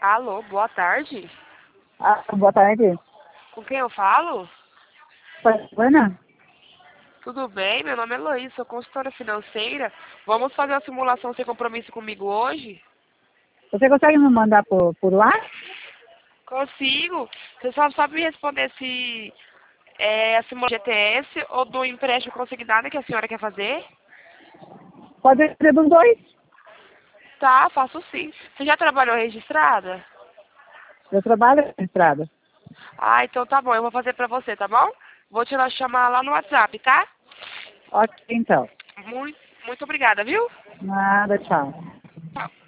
Alô, boa tarde. Boa tarde. Com quem eu falo? Ana? Tudo bem? Meu nome é Heloísa, sou consultora financeira. Vamos fazer uma simulação sem compromisso comigo hoje? Você consegue me mandar por lá? Consigo. Você só sabe me responder se é a simulação GTS ou do empréstimo consignado que a senhora quer fazer? Pode ser dos dois. Tá, faço sim. Você já trabalhou registrada? Eu trabalho na estrada. Ah, então tá bom, eu vou fazer pra você, tá bom? Vou te chamar lá no WhatsApp, tá? Ok, então. Muito obrigada, viu? Nada, tchau. Tchau.